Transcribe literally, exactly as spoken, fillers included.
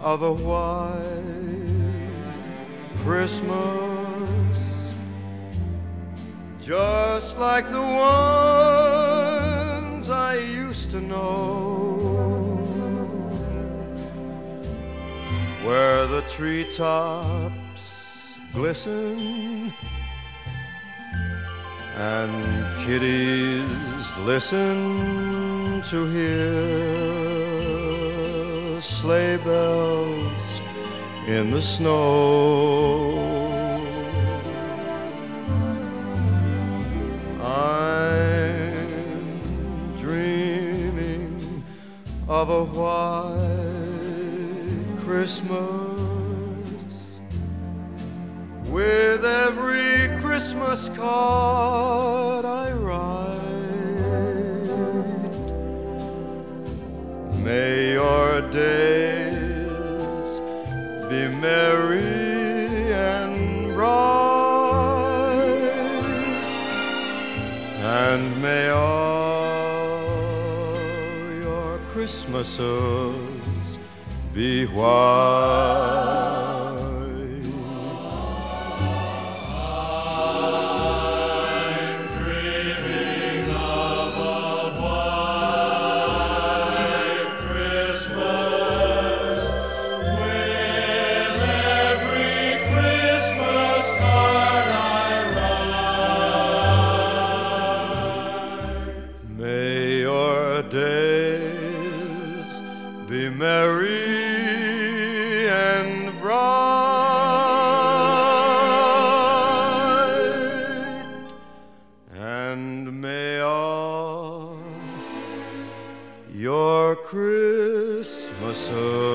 of a white Christmas, just like the ones I used to know, where the treetops glisten and kiddies listen to hear sleigh bells in the snow. I'm dreaming of a white Christmas, with every Christmas card I write. May your days be merry and bright, and may all your Christmases be white. Days be merry and bright, and may all your Christmases